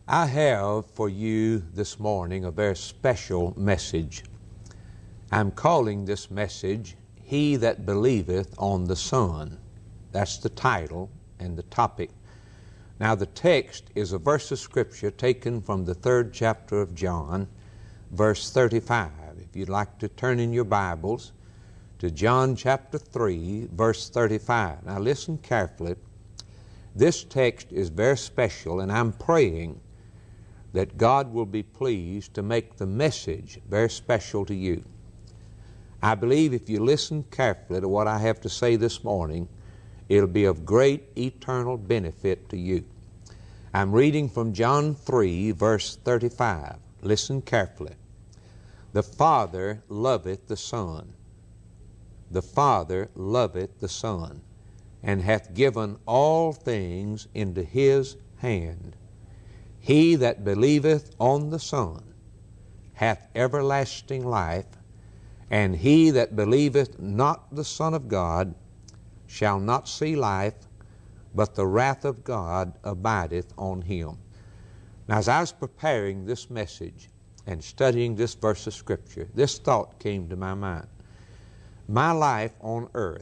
I have for you this morning a very special message. I'm calling this message, He That Believeth on the Son. That's the title and the topic. Now the text is a verse of Scripture taken from the 3rd chapter of John, verse 35. If you'd like to turn in your Bibles to John chapter 3, verse 35. Now listen carefully. This text is very special, and I'm praying that God will be pleased to make the message very special to you. I believe if you listen carefully to what I have to say this morning, it'll be of great eternal benefit to you. I'm reading from John 3, verse 35. Listen carefully. The Father loveth the Son. The Father loveth the Son, and hath given all things into His hand. He that believeth on the Son hath everlasting life, and he that believeth not the Son of God shall not see life, but the wrath of God abideth on him. Now, as I was preparing this message and studying this verse of Scripture, this thought came to my mind. My life on earth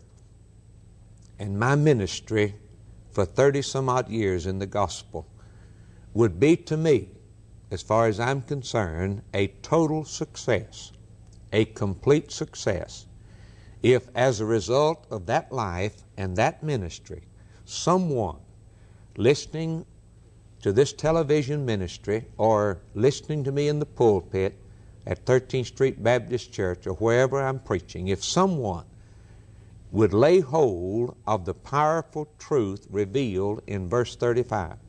and my ministry for 30-some-odd years in the gospel would be to me, as far as I'm concerned, a total success, a complete success, if as a result of that life and that ministry, someone listening to this television ministry or listening to me in the pulpit at 13th Street Baptist Church or wherever I'm preaching, if someone would lay hold of the powerful truth revealed in verse 35,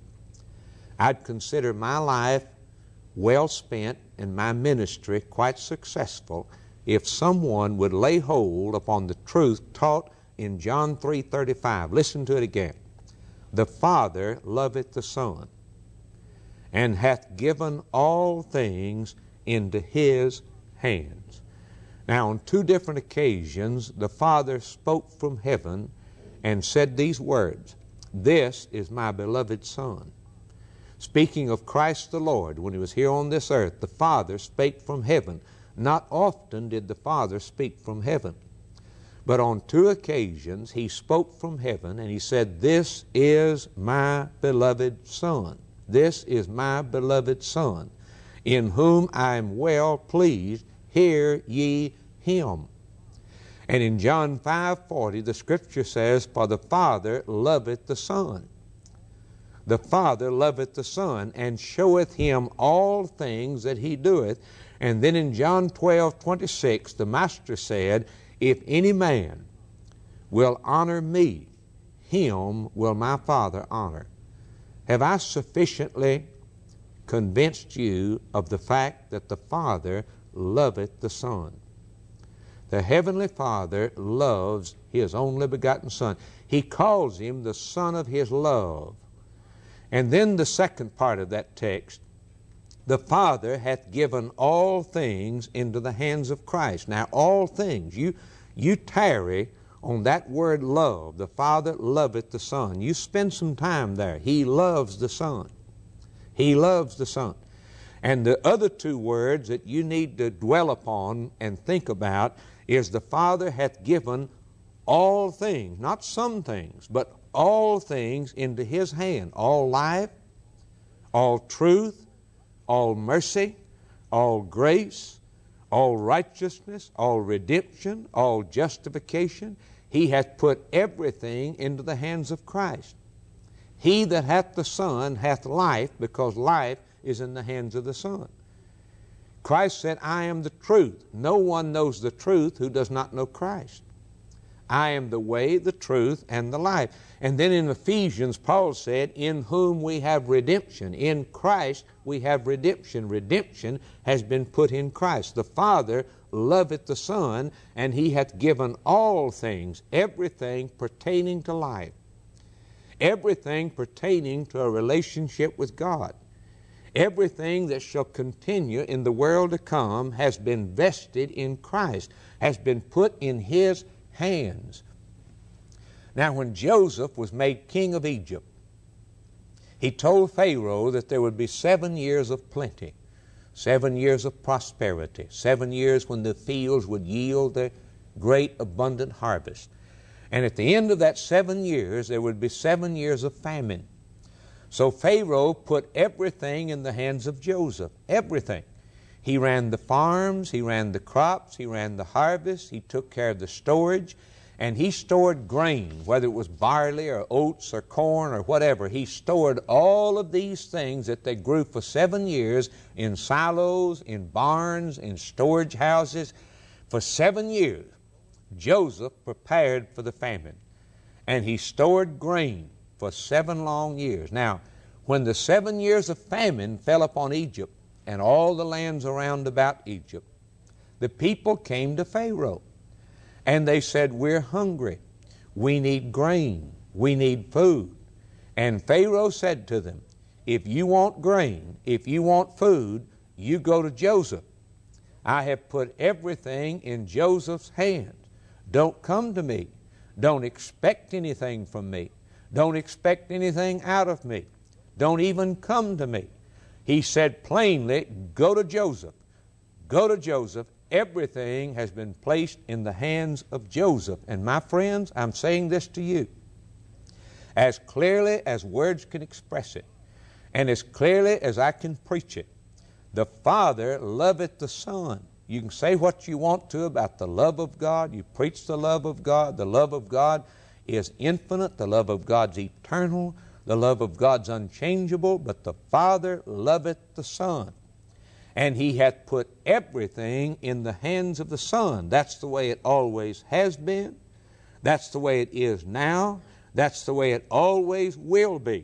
I'd consider my life well spent and my ministry quite successful if someone would lay hold upon the truth taught in John 3:35. Listen to it again. The Father loveth the Son, and hath given all things into His hands. Now, on 2 different occasions, the Father spoke from heaven and said these words, "This is my beloved Son." Speaking of Christ the Lord, when He was here on this earth, the Father spake from heaven. Not often did the Father speak from heaven, but on 2 occasions He spoke from heaven and He said, "This is my beloved Son. This is my beloved Son, in whom I am well pleased. Hear ye Him." And in John 5:40, the Scripture says, "For the Father loveth the Son. The Father loveth the Son, and showeth Him all things that He doeth." And then in John 12:26, the Master said, "If any man will honor me, him will my Father honor." Have I sufficiently convinced you of the fact that the Father loveth the Son? The Heavenly Father loves His only begotten Son. He calls Him the Son of His love. And then the second part of that text, the Father hath given all things into the hands of Christ. Now, all things, you tarry on that word love. The Father loveth the Son. You spend some time there. He loves the Son. He loves the Son. And the other 2 words that you need to dwell upon and think about is the Father hath given all things, not some things, but all things into His hand. All life, all truth, all mercy, all grace, all righteousness, all redemption, all justification. He hath put everything into the hands of Christ. He that hath the Son hath life, because life is in the hands of the Son. Christ said, "I am the truth. No one knows the truth who does not know Christ. I am the way, the truth, and the life." And then in Ephesians, Paul said, "In whom we have redemption." In Christ we have redemption. Redemption has been put in Christ. The Father loveth the Son, and He hath given all things, everything pertaining to life, everything pertaining to a relationship with God. Everything that shall continue in the world to come has been vested in Christ, has been put in His hands. Now, when Joseph was made king of Egypt, He told Pharaoh that there would be 7 years of plenty, 7 years of prosperity, 7 years when the fields would yield their great abundant harvest. And at the end of that 7 years, there would be 7 years of famine. So Pharaoh put everything in the hands of Joseph, everything. He ran the farms, he ran the crops, he ran the harvest, he took care of the storage, and he stored grain, whether it was barley or oats or corn or whatever. He stored all of these things that they grew for 7 years in silos, in barns, in storage houses. For 7 years, Joseph prepared for the famine, and he stored grain for 7 long years. Now, when the 7 years of famine fell upon Egypt and all the lands around about Egypt, the people came to Pharaoh, and they said, "We're hungry. We need grain. We need food." And Pharaoh said to them, "If you want grain, if you want food, you go to Joseph. I have put everything in Joseph's hands. Don't come to me. Don't expect anything from me. Don't expect anything out of me. Don't even come to me." He said plainly, "Go to Joseph. Go to Joseph. Everything has been placed in the hands of Joseph." And my friends, I'm saying this to you as clearly as words can express it, and as clearly as I can preach it. The Father loveth the Son. You can say what you want to about the love of God. You preach the love of God. The love of God is infinite. The love of God's eternal. The love of God's unchangeable. But the Father loveth the Son. And He hath put everything in the hands of the Son. That's the way it always has been. That's the way it is now. That's the way it always will be.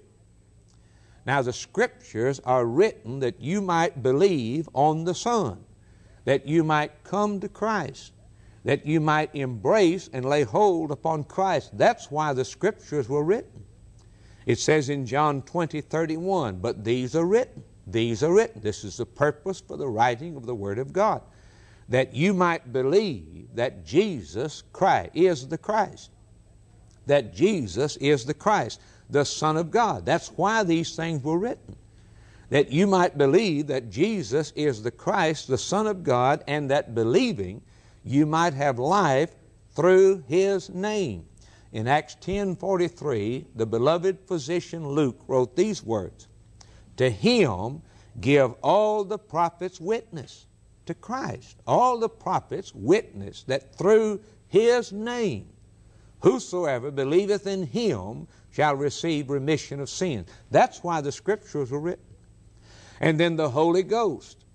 Now the Scriptures are written that you might believe on the Son, that you might come to Christ, that you might embrace and lay hold upon Christ. That's why the Scriptures were written. It says in John 20:31, "But these are written." These are written. This is the purpose for the writing of the Word of God, that you might believe that Jesus Christ is the Christ, that Jesus is the Christ, the Son of God. That's why these things were written, that you might believe that Jesus is the Christ, the Son of God, and that believing you might have life through His name. In Acts 10:43, the beloved physician Luke wrote these words, "To Him give all the prophets witness," to Christ. All the prophets witness that through His name, whosoever believeth in Him shall receive remission of sins. That's why the Scriptures were written. And then the Holy Ghost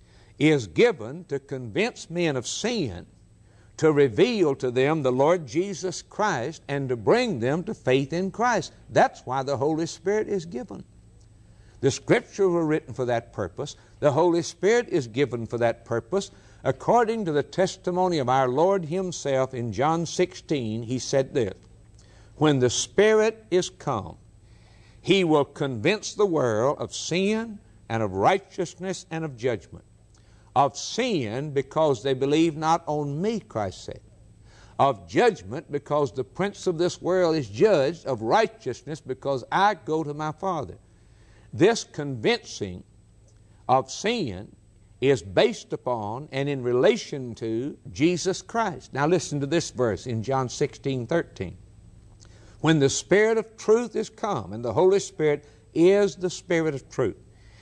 is given to convince men of sin, to reveal to them the Lord Jesus Christ, and to bring them to faith in Christ. That's why the Holy Spirit is given. The Scriptures were written for that purpose. The Holy Spirit is given for that purpose. According to the testimony of our Lord Himself in John 16, He said this, "When the Spirit is come, He will convince the world of sin and of righteousness and of judgment. Of sin, because they believe not on me," Christ said. "Of judgment, because the prince of this world is judged. Of righteousness, because I go to my Father." This convincing of sin is based upon and in relation to Jesus Christ. Now listen to this verse in John 16:13. "When the Spirit of truth is come," and the Holy Spirit is the Spirit of truth,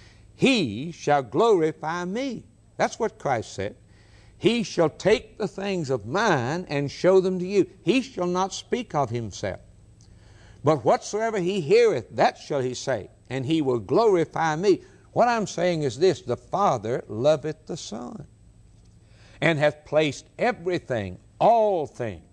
"He shall glorify me." That's what Christ said. "He shall take the things of mine and show them to you." He shall not speak of Himself, but whatsoever He heareth, that shall He say, and He will glorify me. What I'm saying is this: the Father loveth the Son, and hath placed everything, all things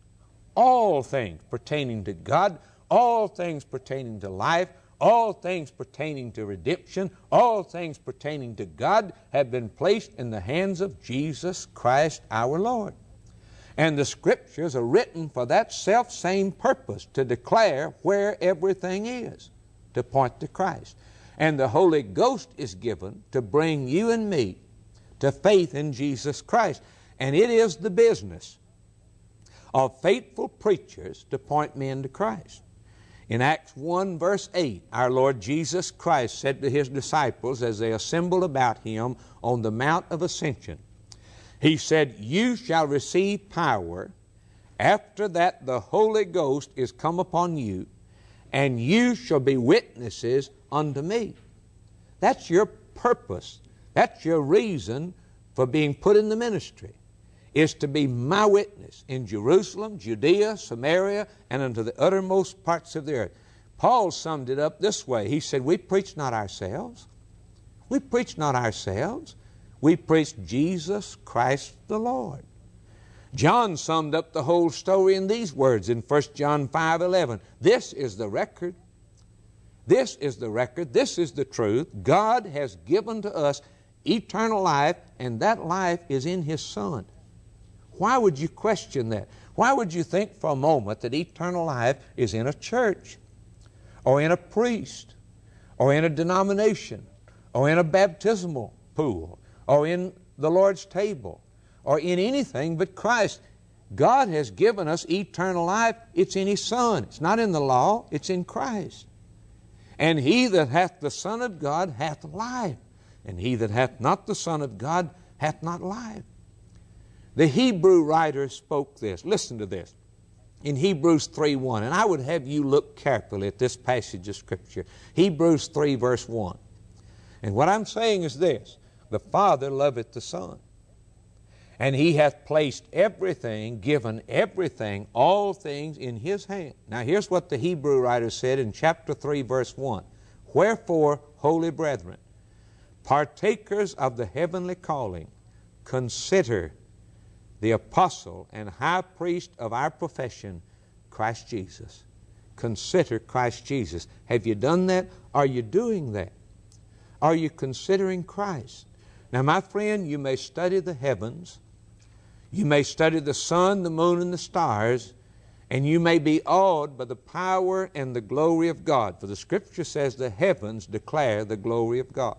pertaining to God, all things pertaining to life, all things pertaining to redemption, all things pertaining to God have been placed in the hands of Jesus Christ our Lord. And the Scriptures are written for that self-same purpose, to declare where everything is, to point to Christ. And the Holy Ghost is given to bring you and me to faith in Jesus Christ. And it is the business of faithful preachers to point men to Christ. In Acts 1 verse 8, our Lord Jesus Christ said to His disciples as they assembled about Him on the Mount of Ascension, He said, "You shall receive power after that the Holy Ghost is come upon you, and you shall be witnesses unto me." That's your purpose. That's your reason for being put in the ministry, is to be my witness in Jerusalem, Judea, Samaria, and unto the uttermost parts of the earth. Paul summed it up this way. He said, we preach not ourselves. We preach not ourselves. We preach Jesus Christ the Lord. John summed up the whole story in these words in 1 John 5:11. This is the record. This is the record. This is the truth. God has given to us eternal life, and that life is in His Son. Why would you question that? Why would you think for a moment that eternal life is in a church, or in a priest, or in a denomination, or in a baptismal pool, or in the Lord's table, or in anything but Christ? God has given us eternal life. It's in His Son. It's not in the law. It's in Christ. And he that hath the Son of God hath life, and he that hath not the Son of God hath not life. The Hebrew writer spoke this. Listen to this. In Hebrews 3:1, and I would have you look carefully at this passage of Scripture. Hebrews 3 verse 1. And what I'm saying is this: the Father loveth the Son, and He hath placed everything, given everything, all things in His hand. Now here's what the Hebrew writer said in chapter 3 verse 1. Wherefore, holy brethren, partakers of the heavenly calling, consider the apostle and high priest of our profession, Christ Jesus. Consider Christ Jesus. Have you done that? Are you doing that? Are you considering Christ? Now, my friend, you may study the heavens, you may study the sun, the moon, and the stars, and you may be awed by the power and the glory of God. For the Scripture says the heavens declare the glory of God.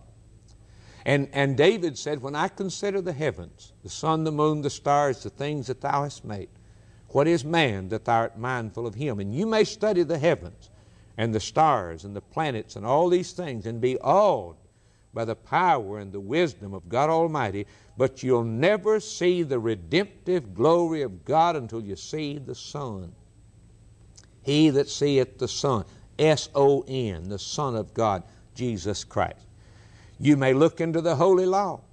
And David said, when I consider the heavens, the sun, the moon, the stars, the things that Thou hast made, what is man that Thou art mindful of him? And you may study the heavens and the stars and the planets and all these things and be awed by the power and the wisdom of God Almighty, but you'll never see the redemptive glory of God until you see the Son. He that seeth the Son, S-O-N, the Son of God, Jesus Christ. You may look into the holy law,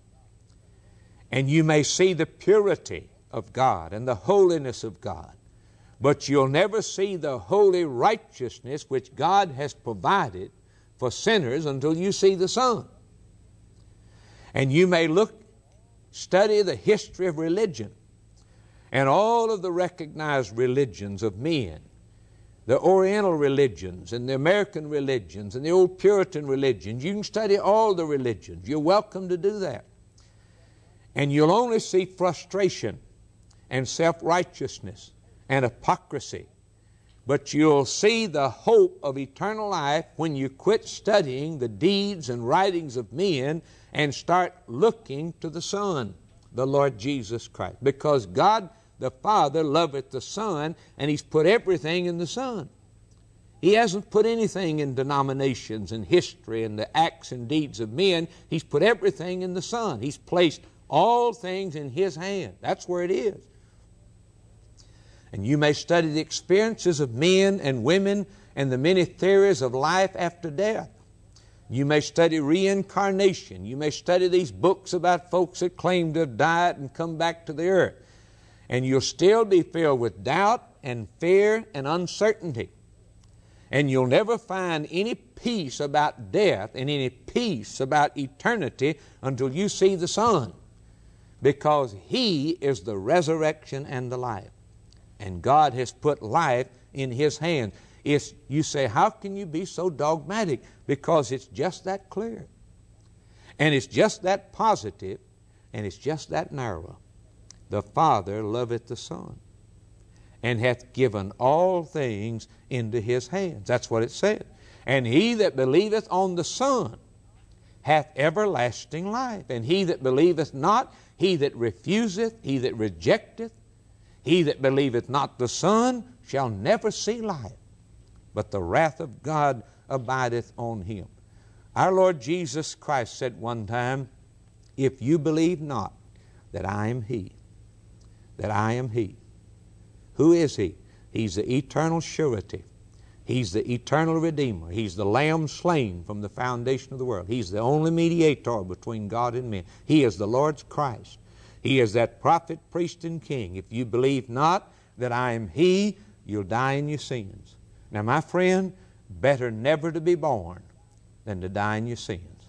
and you may see the purity of God and the holiness of God, but you'll never see the holy righteousness which God has provided for sinners until you see the Son. And you may study the history of religion and all of the recognized religions of men, the Oriental religions and the American religions and the old Puritan religions. You can study all the religions. You're welcome to do that. And you'll only see frustration and self-righteousness and hypocrisy. But you'll see the hope of eternal life when you quit studying the deeds and writings of men and start looking to the Son, the Lord Jesus Christ. Because God the Father loveth the Son, and He's put everything in the Son. He hasn't put anything in denominations and history and the acts and deeds of men. He's put everything in the Son. He's placed all things in His hand. That's where it is. And you may study the experiences of men and women and the many theories of life after death. You may study reincarnation. You may study these books about folks that claim to have died and come back to the earth. And you'll still be filled with doubt and fear and uncertainty. And you'll never find any peace about death and any peace about eternity until you see the Son. Because He is the resurrection and the life. And God has put life in His hand. You say, how can you be so dogmatic? Because it's just that clear. And it's just that positive. And it's just that narrow. The Father loveth the Son, and hath given all things into His hands. That's what it said. And he that believeth on the Son hath everlasting life. And he that believeth not, he that refuseth, he that rejecteth, he that believeth not the Son shall never see life, but the wrath of God abideth on him. Our Lord Jesus Christ said one time, if you believe not that I am He, that I am He. Who is He? He's the eternal surety. He's the eternal Redeemer. He's the Lamb slain from the foundation of the world. He's the only mediator between God and men. He is the Lord's Christ. He is that prophet, priest, and king. If you believe not that I am He, you'll die in your sins. Now, my friend, better never to be born than to die in your sins.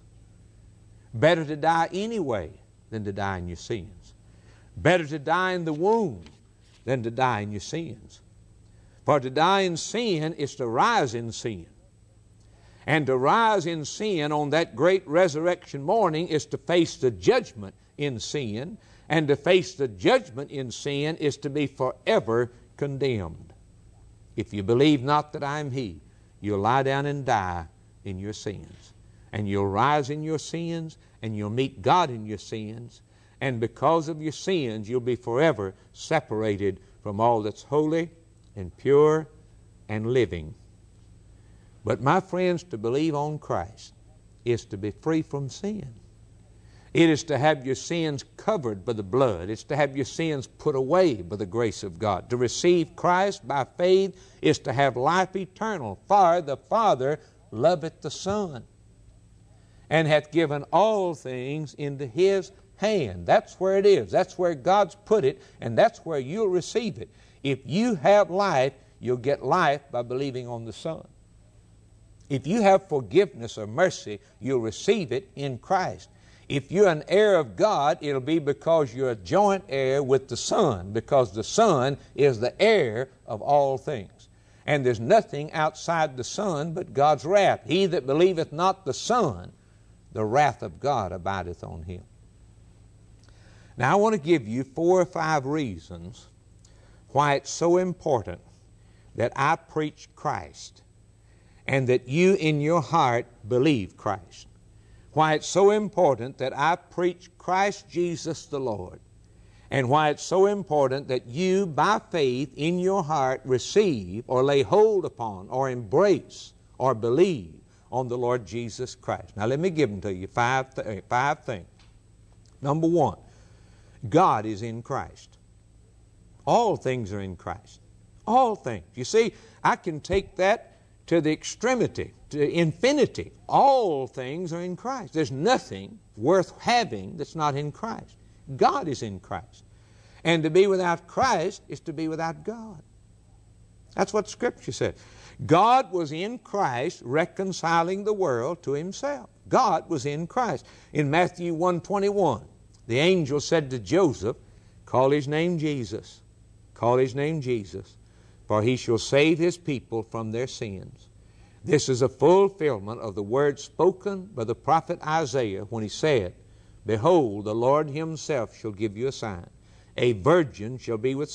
Better to die anyway than to die in your sins. Better to die in the womb than to die in your sins. For to die in sin is to rise in sin. And to rise in sin on that great resurrection morning is to face the judgment in sin. And to face the judgment in sin is to be forever condemned. If you believe not that I am He, you'll lie down and die in your sins. And you'll rise in your sins, and you'll meet God in your sins. And because of your sins, you'll be forever separated from all that's holy and pure and living. But my friends, to believe on Christ is to be free from sin. It is to have your sins covered by the blood. It's to have your sins put away by the grace of God. To receive Christ by faith is to have life eternal. For the Father loveth the Son, and hath given all things into His hand. That's where it is. That's where God's put it, and that's where you'll receive it. If you have life, you'll get life by believing on the Son. If you have forgiveness or mercy, you'll receive it in Christ. If you're an heir of God, it'll be because you're a joint heir with the Son, because the Son is the heir of all things. And there's nothing outside the Son but God's wrath. He that believeth not the Son, the wrath of God abideth on him. Now I want to give you 4 or 5 reasons why it's so important that I preach Christ and that you in your heart believe Christ. Why it's so important that I preach Christ Jesus the Lord, and why it's so important that you by faith in your heart receive or lay hold upon or embrace or believe on the Lord Jesus Christ. Now let me give them to you, 5 things. Number 1, God is in Christ. All things are in Christ. All things. You see, I can take that to the extremity, to infinity. All things are in Christ. There's nothing worth having that's not in Christ. God is in Christ. And to be without Christ is to be without God. That's what Scripture said. God was in Christ reconciling the world to Himself. God was in Christ. In Matthew 1:21, the angel said to Joseph, call his name Jesus. Call his name Jesus, for he shall save his people from their sins. This is a fulfillment of the word spoken by the prophet Isaiah when he said, behold, the Lord Himself shall give you a sign. A virgin shall be with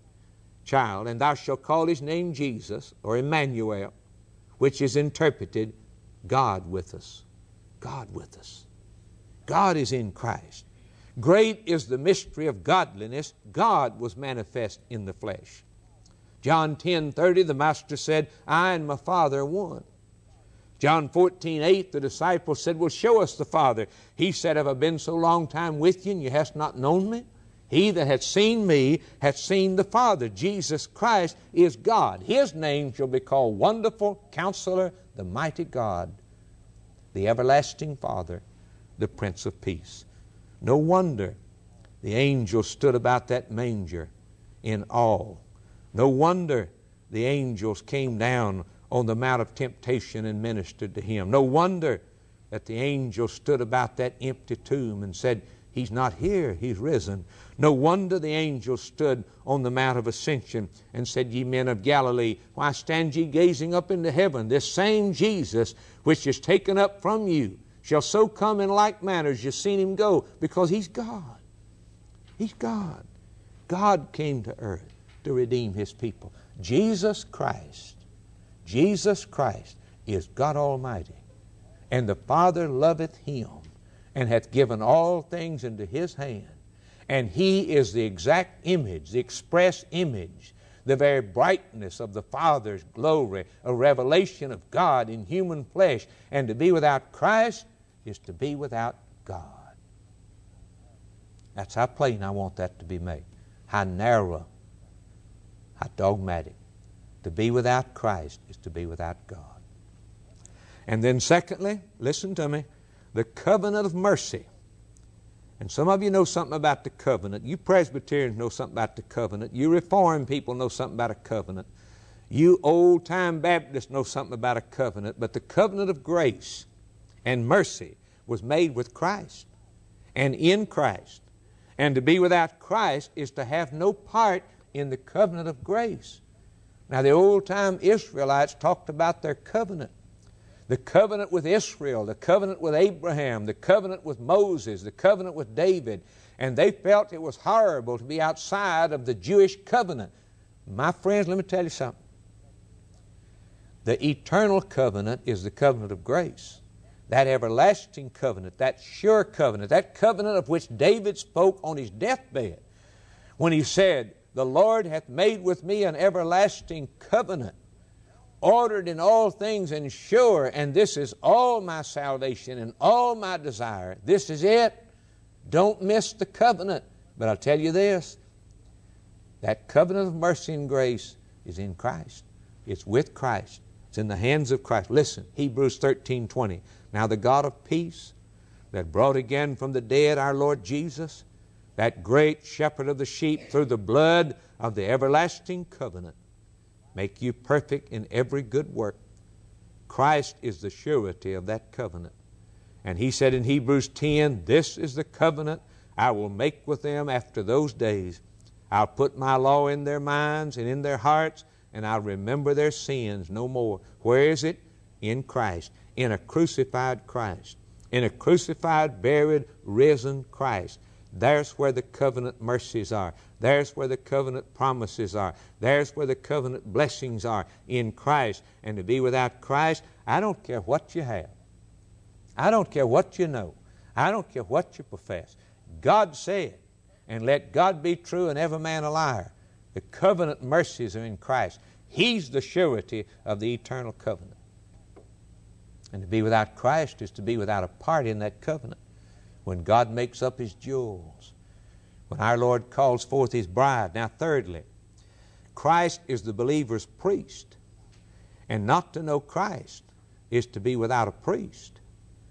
child, and thou shalt call his name Jesus, or Emmanuel, which is interpreted, God with us. God with us. God is in Christ. Great is the mystery of godliness. God was manifest in the flesh. John 10:30, the Master said, I and my Father are one. John 14:8, the disciples said, well, show us the Father. He said, have I been so long time with you, and you hast not known me? He that hath seen me hath seen the Father. Jesus Christ is God. His name shall be called Wonderful Counselor, the Mighty God, the Everlasting Father, the Prince of Peace. No wonder the angels stood about that manger in awe. No wonder the angels came down on the Mount of Temptation and ministered to Him. No wonder that the angels stood about that empty tomb and said, He's not here, He's risen. No wonder the angels stood on the Mount of Ascension and said, ye men of Galilee, why stand ye gazing up into heaven? This same Jesus which is taken up from you shall so come in like manner as you've seen Him go, because He's God. He's God. God came to earth to redeem His people. Jesus Christ is God Almighty, and the Father loveth Him, and hath given all things into His hand. And He is the exact image, the express image, the very brightness of the Father's glory, a revelation of God in human flesh. And to be without Christ is to be without God. That's how plain I want that to be made. How narrow, how dogmatic. To be without Christ is to be without God. And then secondly, listen to me, the covenant of mercy. And some of you know something about the covenant. You Presbyterians know something about the covenant. You Reformed people know something about a covenant. You old-time Baptists know something about a covenant. But the covenant of grace and mercy was made with Christ and in Christ. And to be without Christ is to have no part in the covenant of grace. Now, the old-time Israelites talked about their covenant. The covenant with Israel, the covenant with Abraham, the covenant with Moses, the covenant with David. And they felt it was horrible to be outside of the Jewish covenant. My friends, let me tell you something. The eternal covenant is the covenant of grace. That everlasting covenant, that sure covenant, that covenant of which David spoke on his deathbed when he said, "The Lord hath made with me an everlasting covenant, ordered in all things and sure, and this is all my salvation and all my desire." This is it. Don't miss the covenant. But I'll tell you this, that covenant of mercy and grace is in Christ. It's with Christ. It's in the hands of Christ. Listen, Hebrews 13:20. Now the God of peace that brought again from the dead our Lord Jesus, that great shepherd of the sheep, through the blood of the everlasting covenant, make you perfect in every good work. Christ is the surety of that covenant. And he said in Hebrews 10, "This is the covenant I will make with them after those days. I'll put my law in their minds and in their hearts, and I'll remember their sins no more." Where is it? In Christ. In a crucified Christ. In a crucified, buried, risen Christ. There's where the covenant mercies are. There's where the covenant promises are. There's where the covenant blessings are, in Christ. And to be without Christ, I don't care what you have. I don't care what you know. I don't care what you profess. God said, and let God be true and every man a liar, the covenant mercies are in Christ. He's the surety of the eternal covenant. And to be without Christ is to be without a part in that covenant. When God makes up His jewels, when our Lord calls forth His bride. Now, thirdly, Christ is the believer's priest. And not to know Christ is to be without a priest.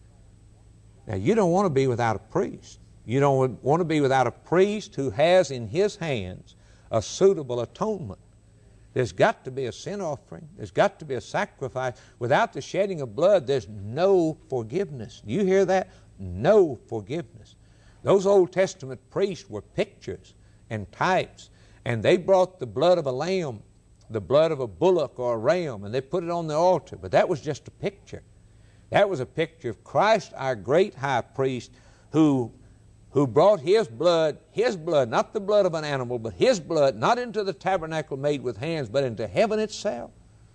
Now, you don't want to be without a priest. You don't want to be without a priest who has in his hands a suitable atonement. There's got to be a sin offering. There's got to be a sacrifice. Without the shedding of blood, there's no forgiveness. You hear that? No forgiveness. Those Old Testament priests were pictures and types, and they brought the blood of a lamb, the blood of a bullock or a ram, and they put it on the altar. But that was just a picture. That was a picture of Christ, our great high priest, who brought His blood, not the blood of an animal, but His blood, not into the tabernacle made with hands, but into heaven itself.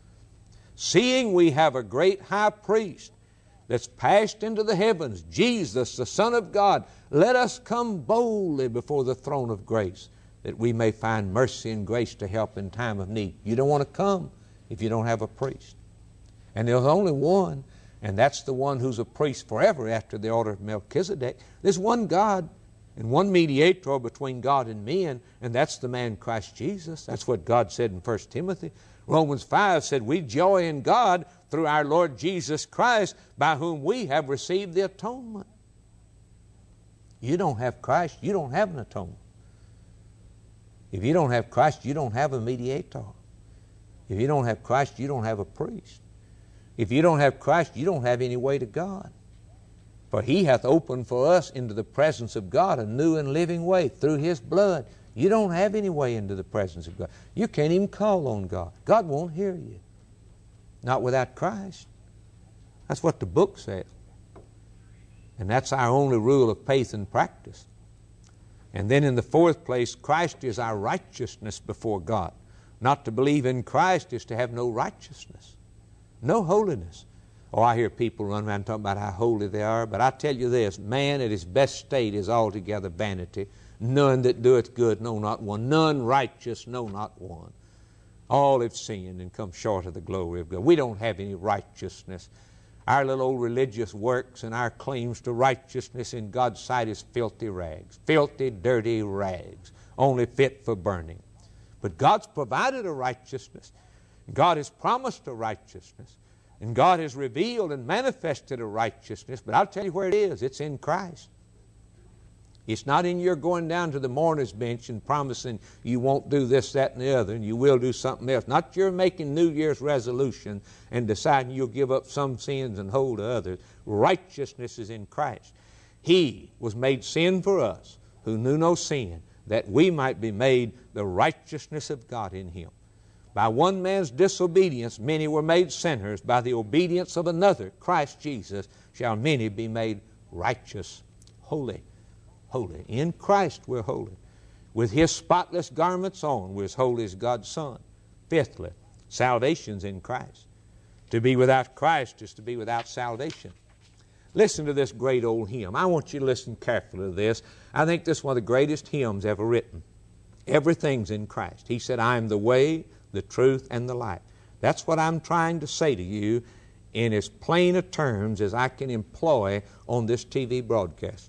Seeing we have a great high priest that's passed into the heavens, Jesus, the Son of God, let us come boldly before the throne of grace, that we may find mercy and grace to help in time of need. You don't want to come if you don't have a priest. And there's only one, and that's the one who's a priest forever after the order of Melchizedek. There's one God and one mediator between God and men, and that's the man Christ Jesus. That's what God said in 1 Timothy. Romans 5 said, "We joy in God through our Lord Jesus Christ, by whom we have received the atonement." You don't have Christ, you don't have an atonement. If you don't have Christ, you don't have a mediator. If you don't have Christ, you don't have a priest. If you don't have Christ, you don't have any way to God. For He hath opened for us into the presence of God a new and living way through His blood. You don't have any way into the presence of God. You can't even call on God. God won't hear you. Not without Christ. That's what the book says. And that's our only rule of faith and practice. And then in the fourth place, Christ is our righteousness before God. Not to believe in Christ is to have no righteousness, no holiness. Oh, I hear people run around talking about how holy they are, but I tell you this, man at his best state is altogether vanity. None that doeth good, no, not one. None righteous, no, not one. All have sinned and come short of the glory of God. We don't have any righteousness. Our little old religious works and our claims to righteousness in God's sight is filthy rags. Filthy, dirty rags, only fit for burning. But God's provided a righteousness. God has promised a righteousness. And God has revealed and manifested a righteousness. But I'll tell you where it is. It's in Christ. It's not in your going down to the mourner's bench and promising you won't do this, that, and the other, and you will do something else. Not your making New Year's resolution and deciding you'll give up some sins and hold to others. Righteousness is in Christ. He was made sin for us who knew no sin, that we might be made the righteousness of God in Him. By one man's disobedience, many were made sinners. By the obedience of another, Christ Jesus, shall many be made righteous, holy. Holy. In Christ we're holy. With His spotless garments on, we're as holy as God's Son. Fifthly, salvation's in Christ. To be without Christ is to be without salvation. Listen to this great old hymn. I want you to listen carefully to this. I think this is one of the greatest hymns ever written. Everything's in Christ. He said, I am the way, the truth, and the light. That's what I'm trying to say to you in as plain a terms as I can employ on this TV broadcast.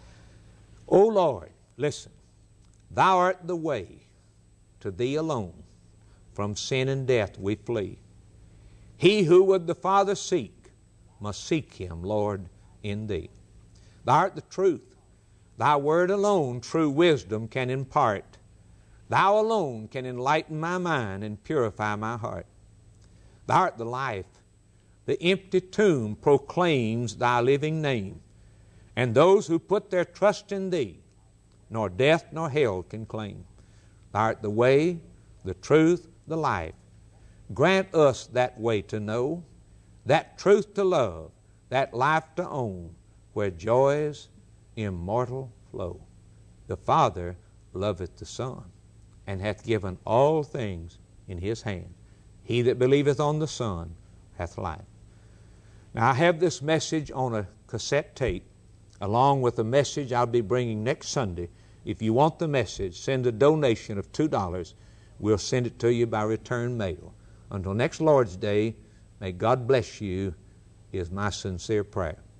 O Lord, listen, Thou art the way, to Thee alone, from sin and death we flee. He who would the Father seek, must seek Him, Lord, in Thee. Thou art the truth. Thy word alone true wisdom can impart. Thou alone can enlighten my mind and purify my heart. Thou art the life. The empty tomb proclaims Thy living name. And those who put their trust in Thee, nor death nor hell can claim. Thou art the way, the truth, the life. Grant us that way to know, that truth to love, that life to own, where joys immortal flow. The Father loveth the Son, and hath given all things in His hand. He that believeth on the Son hath life. Now I have this message on a cassette tape, along with the message I'll be bringing next Sunday. If you want the message, send a donation of $2. We'll send it to you by return mail. Until next Lord's Day, may God bless you, is my sincere prayer.